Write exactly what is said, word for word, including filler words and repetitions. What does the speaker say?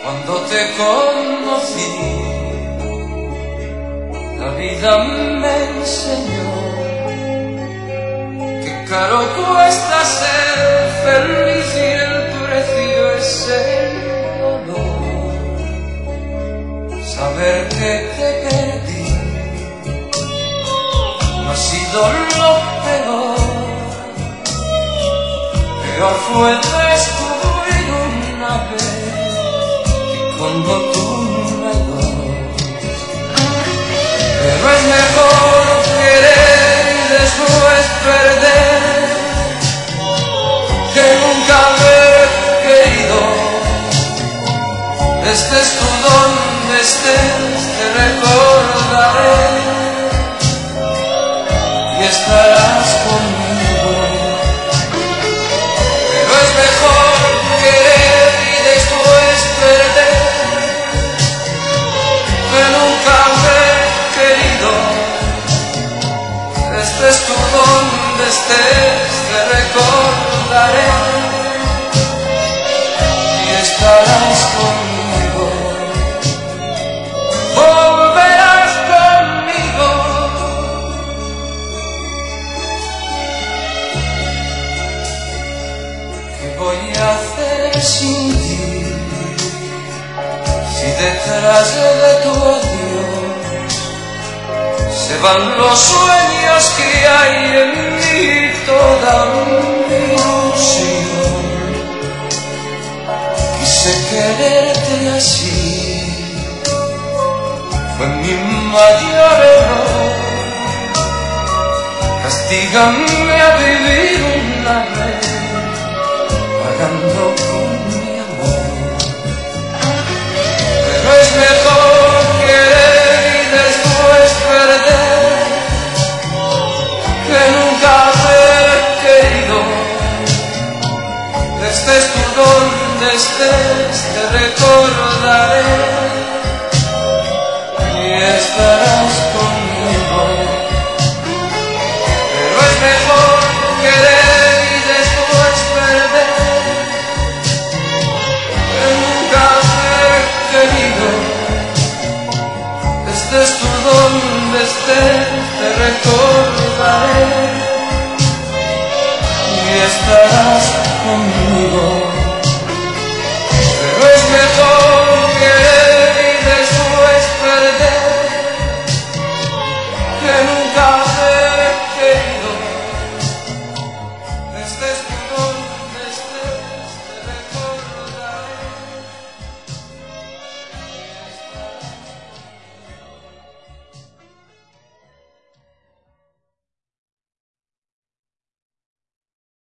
Cuando te conocí, la vida me enseñó que caro cuesta ser feliz y el precio es el dolor. Saber que te perdí no ha sido lo peor. Peor fue descubrir una vez cuando tú no hay dolor. Pero es mejor querer y después perder que nunca haber querido. Estés tú donde estés, te recordaré y estarás conmigo. Pero es mejor querer y después perder que nunca haber querido. Estés tú donde estés, te recordaré y estarás conmigo. Volverás conmigo. ¿Qué voy a hacer sin ti? Si detrás de tu adiós se van los sueños que hay en mí, toda mi ilusión. Quise quererte así, fue mi mayor error. Castígame a vivir una vez, pagando con mi amor. Pero es mejor querer y después perder que nunca haber querido. Estés tú donde estés, te recordaré y estarás conmigo. Pero es mejor querer y después perder que nunca haber querido. Estés tú donde estés, te recordaré y estarás conmigo.